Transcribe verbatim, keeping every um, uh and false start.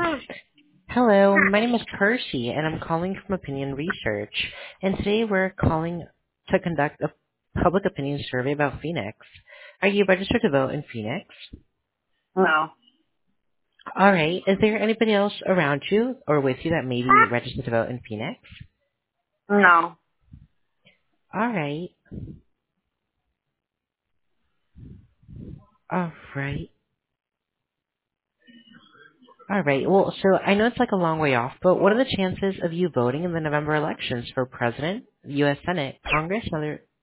Hello, my name is Percy, and I'm calling from Opinion Research. And today we're calling to conduct a public opinion survey about Phoenix. Are you registered to vote in Phoenix? No. All right. Is there anybody else around you or with you that may be registered to vote in Phoenix? No. All right. All right. All right. Well, so I know it's like a long way off, but what are the chances of you voting in the November elections for President, U S Senate, Congress, and other